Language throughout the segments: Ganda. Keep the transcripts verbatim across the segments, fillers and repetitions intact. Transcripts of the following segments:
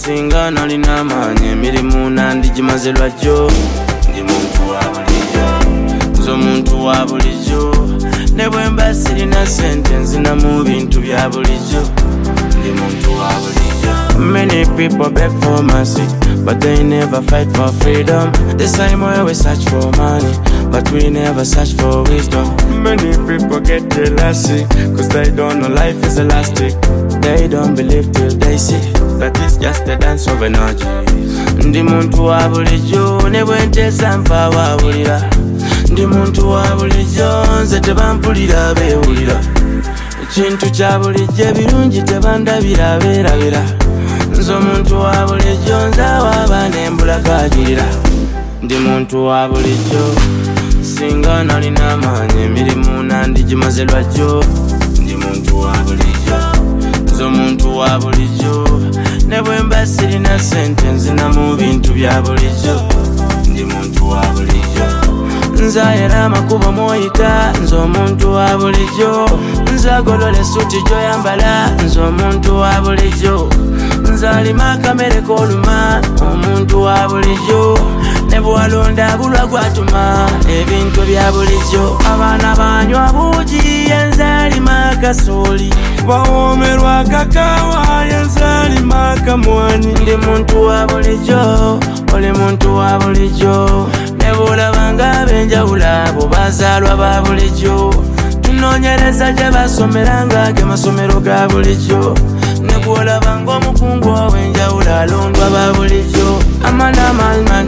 singa nalina amaanyi emirimu nandigimaze lwajjo. Ndi muntu wa bulijjo, nze omuntu wa bulijjo, ne bwe mba sirina sente nzinamu bintu bya bulijjo. Ndi muntu wa bulijjo. Many people beg for mercy, but they never fight for freedom. The same way we search for money, but we never search for wisdom. Many people get jealousy, cause they don't know life is elastic. They don't believe till they see that it's just a dance of energy. Ndi muntu wa bulijjo, ne bwe nteesa nfa wabulira. Ndi muntu wa bulijjo, nze tebampulira beewulira. Ekintu kya bulijjo ebirungi tebandabira beerabira. Nze omuntu wa bulijjo, nzaawa abaana embula kaagirira. Ndi muntu wa bulijjo, singa nalina amaanyi emirimu nandigimaze lwajjo. Ndi muntu wa bulijjo, nze omuntu wa bulijjo, ne bwe mba sirina sente nzinamu bintu bya bulijjo. Ndi muntu wa bulijjo, nzayera amakubo moyita. Nze omuntu wa bulijjo, nzagolola essuuti gy'oyambala. Nze omuntu wa bulijjo, nzalima akamere k'oluma. Omuntu wa bulijjo, ne bwalonda bulwa gwatuma ebintu bya bulijjo. Abaana banywa buugi yenzalima akasooli, bawoomerwa akakaawa yenzalima akamwani. Ndi muntu wa bulijjo, oli muntu wa bulijjo, ne bwolabanga ab'enjawulo abo bazaalwa ba bulijjo. Tunoonyereza gye basomeranga ge masomero ga bulijjo, ne bwolabanga omukungu ow'enjawulo alondwa ba bulijjo. Amanda Malman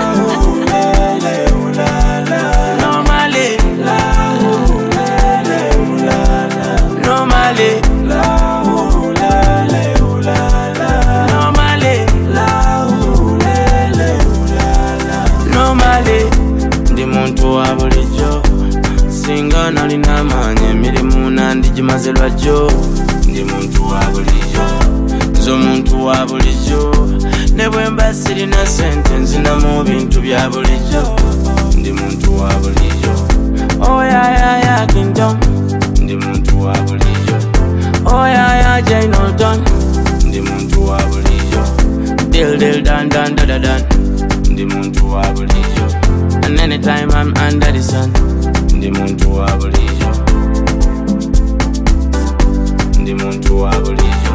Normally Normally Normally Ndi muntu wa bulijjo, singa nalina amaanyi emirimu nandigimaze lwajjo. Ndi muntu wa bulijjo, nze omuntu wa bulijjo, ne bwe mba sirina sente nzinamu bintu bya bulijjo. Ndi muntu wa bulijjo. Oh yeah yeah yeah Kingdom. Ndi muntu wa bulijjo. Oh yeah yeah Jane Olton. Ndi muntu wa bulijjo. Dil dil dan dan da da dan. Ndi muntu wa bulijjo. And anytime I'm under the sun, ndi muntu wa bulijjo. Ndi muntu wa bulijjo.